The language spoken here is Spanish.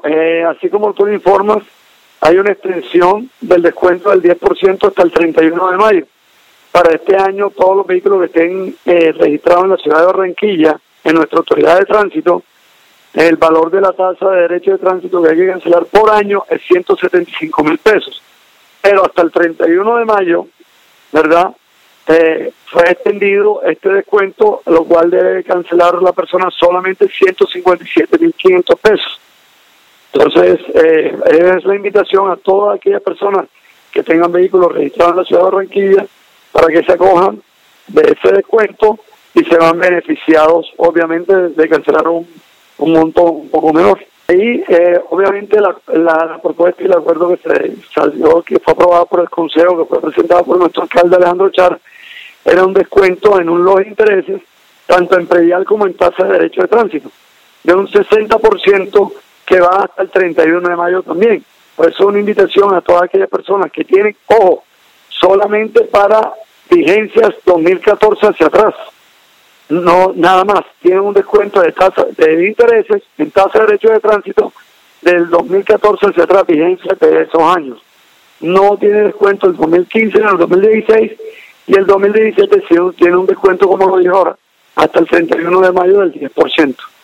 así como tú le informas, hay una extensión del descuento del 10% hasta el 31 de mayo. Para este año, todos los vehículos que estén registrados en la ciudad de Barranquilla, en nuestra autoridad de tránsito, el valor de la tasa de derecho de tránsito que hay que cancelar por año es 175,000 pesos. Pero hasta el 31 de mayo, ¿verdad?, fue extendido este descuento, lo cual debe cancelar la persona solamente 157,500 pesos. Entonces, es la invitación a todas aquellas personas que tengan vehículos registrados en la ciudad de Barranquilla para que se acojan de ese descuento y se van beneficiados, obviamente, de cancelar un monto un poco menor. Y obviamente la propuesta y el acuerdo que se salió, que fue aprobado por el Consejo, que fue presentado por nuestro alcalde Alejandro Char, era un descuento en los intereses, tanto en predial como en tasa de derecho de tránsito, de un 60% que va hasta el 31 de mayo también. Por eso una invitación a todas aquellas personas que tienen, ojo, solamente para vigencias 2014 hacia atrás. No, nada más, tienen un descuento de tasa de intereses en tasa de derecho de tránsito del 2014 hacia atrás, vigencia de esos años. No tiene descuento el 2015 ni el 2016, y el 2017 sí tiene un descuento, como lo dije ahora, hasta el 31 de mayo del 10%.